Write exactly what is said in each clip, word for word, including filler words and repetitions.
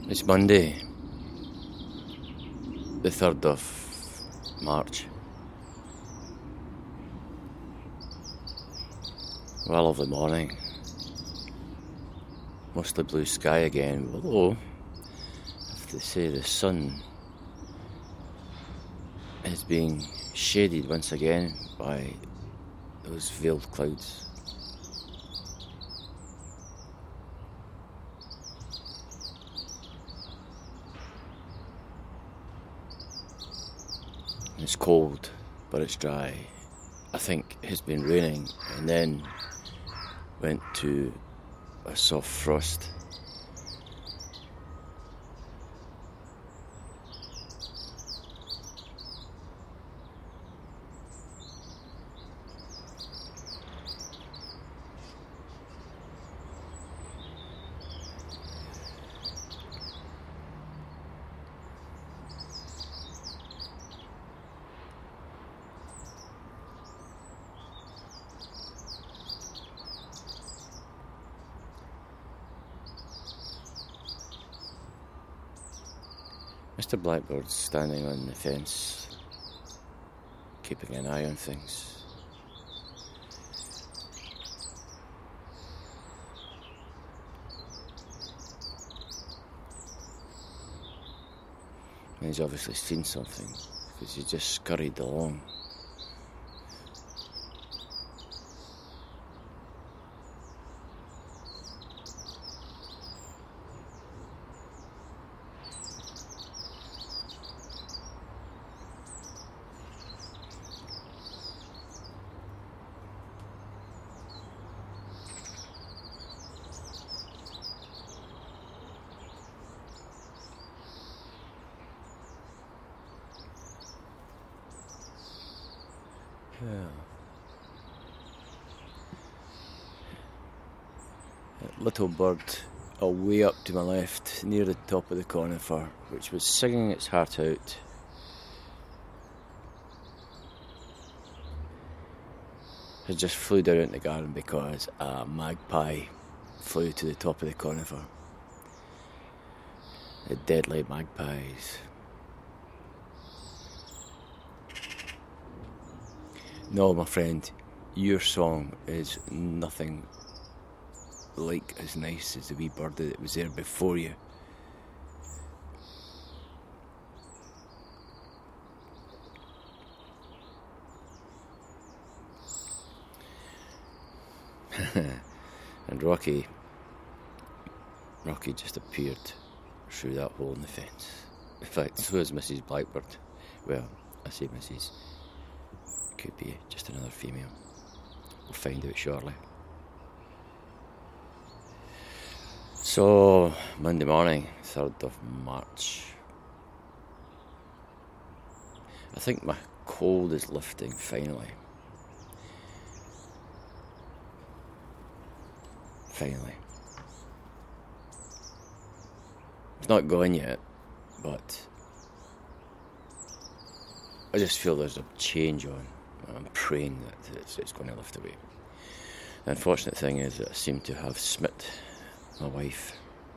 It's Monday, the third of March. Well, lovely morning. Mostly blue sky again, although I have to say the sun is being shaded once again by those veiled clouds. It's cold, but it's dry. I think it's been raining and then went to a soft frost. Mister Blackbird's standing on the fence, keeping an eye on things. And he's obviously seen something, because he just scurried along. Yeah. That little bird away up to my left, near the top of the conifer, which was singing its heart out, has just flew down into the garden because a magpie flew to the top of the conifer. The deadly magpies. No, my friend, your song is nothing like as nice as the wee birdie that was there before you. And Rocky, Rocky just appeared through that hole in the fence. In fact, so is Missus Blackbird. Well, I say Missus Could be just another female. We'll find out shortly. So, Monday morning, third of March. I think my cold is lifting finally. Finally. It's not gone yet, but I just feel there's a change on. I'm praying that it's, it's going to lift away. The unfortunate thing is that I seem to have smit my wife.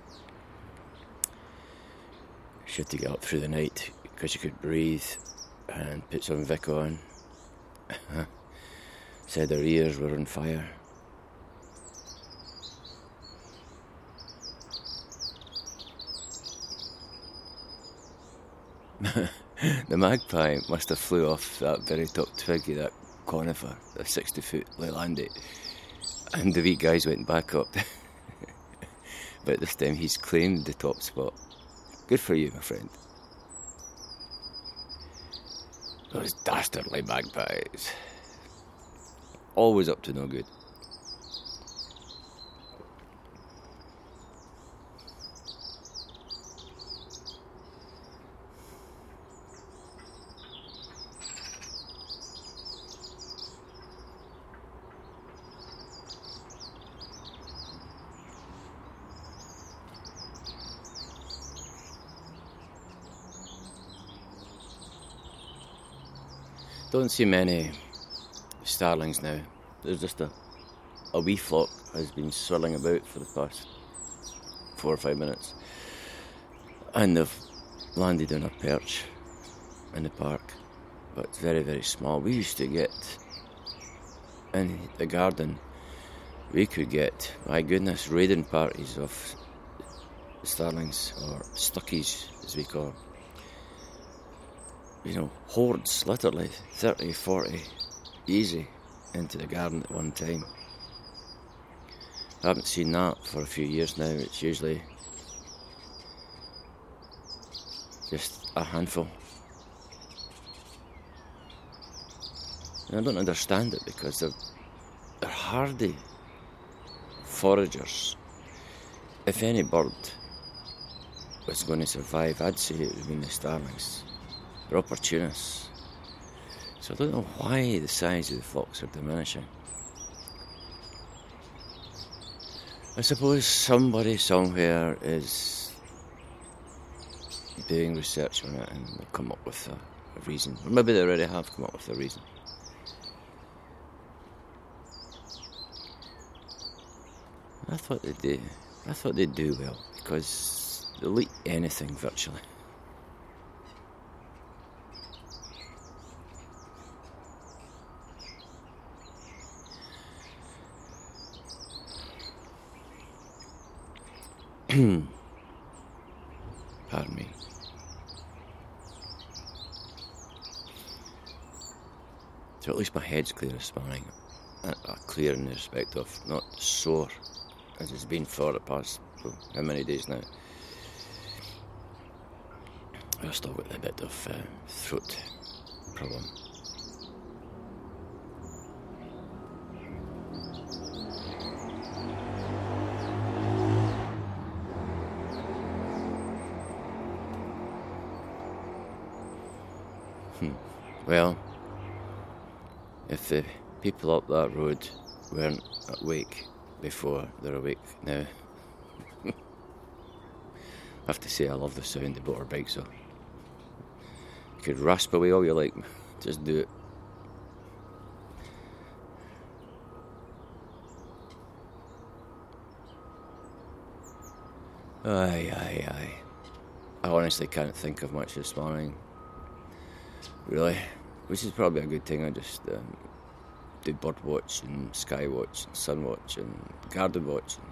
She had to get up through the night because she could breathe and put some Vic on. Said her ears were on fire. The magpie must have flew off that very top twig of that conifer, a sixty foot Leylandii, and the wee guys went back up. But this time he's claimed the top spot. Good for you, my friend. Those dastardly magpies. Always up to no good. Don't see many starlings now. There's just a, a wee flock has been swirling about for the past four or five minutes. And they've landed on a perch in the park, but it's very, very small. We used to get, in the garden, we could get, my goodness, raiding parties of starlings, or stuckies as we call them. You know, hordes, literally, thirty, forty, easy, into the garden at one time. I haven't seen that for a few years now. It's usually just a handful. And I don't understand it, because they're, they're hardy foragers. If any bird was going to survive, I'd say it would have been the starlings. They're opportunists. So I don't know why the size of the flocks are diminishing. I suppose somebody somewhere is doing research on it and will come up with a, a reason. Or maybe they already have come up with a reason. I thought they'd do, I thought they'd do well, because they'll eat anything virtually. Pardon me. So at least my head's clear this morning. Uh, clear in the respect of not sore, as it's been for the past, well, how many days now? I've still got a bit of uh, throat problem. Hmm. Well, if the people up that road weren't awake before, they're awake now. I have to say I love the sound of motorbikes, so you could rasp away all you like, just do it. Aye, aye, aye. I honestly can't think of much this morning, really, which is probably a good thing. I just um, do bird watch and sky watch and sun watch and garden watch. And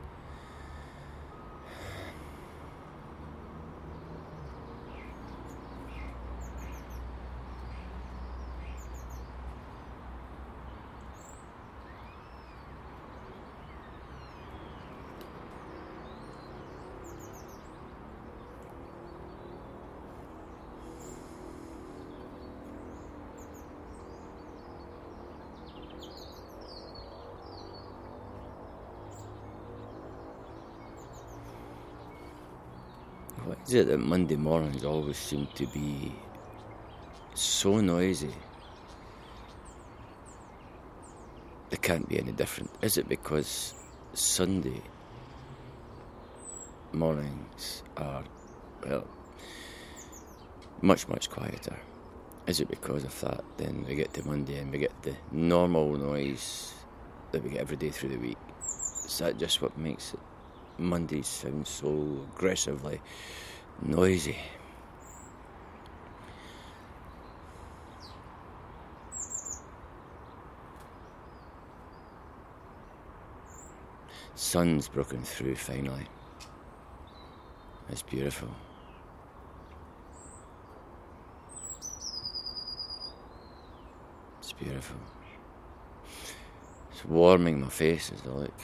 what is it that Monday mornings always seem to be so noisy? They can't be any different. Is it because Sunday mornings are, well, much, much quieter? Is it because of that? Then we get to Monday and we get the normal noise that we get every day through the week. Is that just what makes it Mondays sound so aggressively noisy? Sun's broken through finally. It's beautiful. It's beautiful. It's warming my face as I look.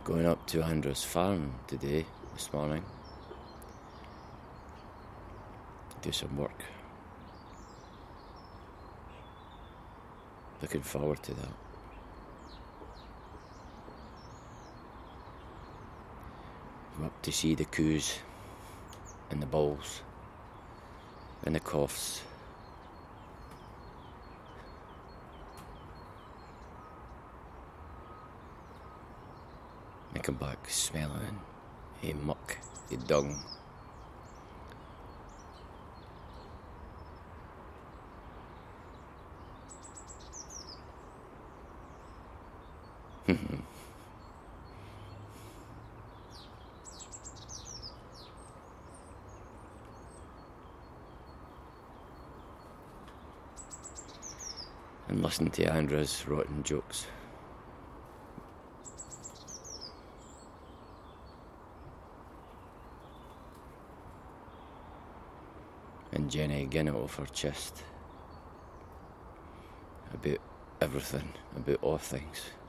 Going up to Andra's farm today, this morning. Do some work. Looking forward to that. I'm up to see the coos and the bulls and the coughs. I come back smelling a muck, a dung. And listen to Andra's rotten jokes. And Jenny getting it off her chest about everything, about all things.